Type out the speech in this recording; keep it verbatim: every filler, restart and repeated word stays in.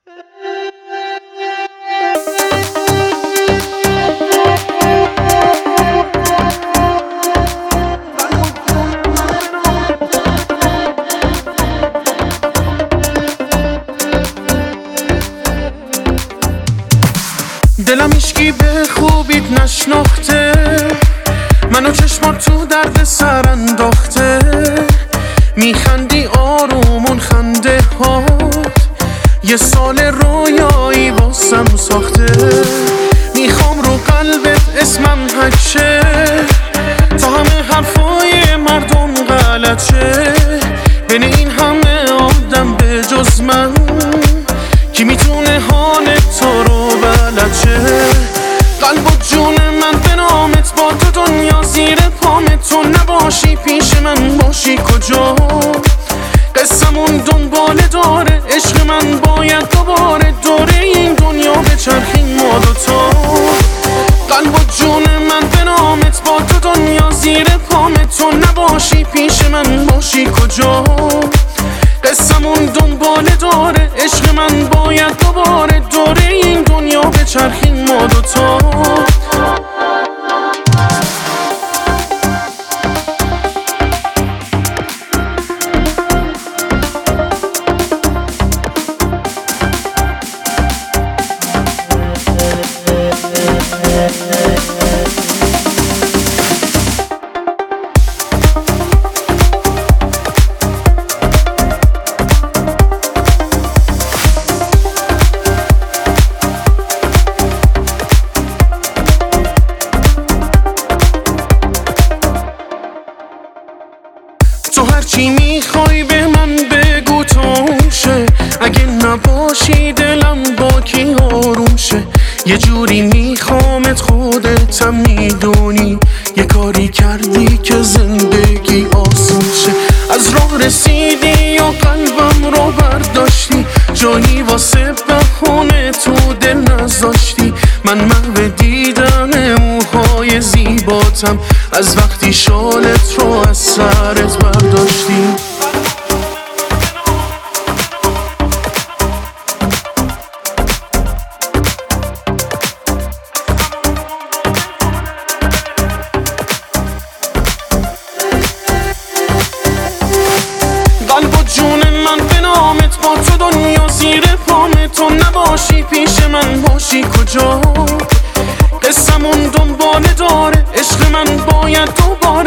دلم هیچکی به خوبیت نشناخته، منو چشمات تو درد سر انداخته. میخندی آرومون خنده هات یه سال رویایی واسم ساخته. میخوام رو قلبت اسمم حک شه، تا همه حرفای مردم غلط شه. بین این همه آدم به جز من کی میتونه حال تو رو بلد شه؟ قلب و جون من به نامت، با تو دنیا زیر پامت. تو نباشی پیش من باشی کجا؟ قصمون دنبال داره، عشق من باید دوباره دوره این دنیا بچرخیم ما دوتا. قلب و جون من به نامت، با تو دنیا زیر پامت. تو نباشی پیش من باشی کجا؟ قصمون دنبال داره، عشق من باید دوباره دوره این دنیا بچرخیم ما دوتا. تو هرچی میخوای به من بگو توشه، اگه نباشی دلم با کی آروم شه. یه جوری میخوامت خودتم میدونی، یه کاری کردی که زندگی آسون شه. از راه رسیدی و قلبم رو برداشتی، جایی واسه بهونه تو دل نذاشتی. من محو دیدن موهای زیباتم از وقتی شالت رو از سرت برداشتی. قلب و جون من به نامت، با تو دنیا زیر پامت. تو نباشی پیش من باشی کجا؟ قصمون دنبال داره، عشق من باید دوباره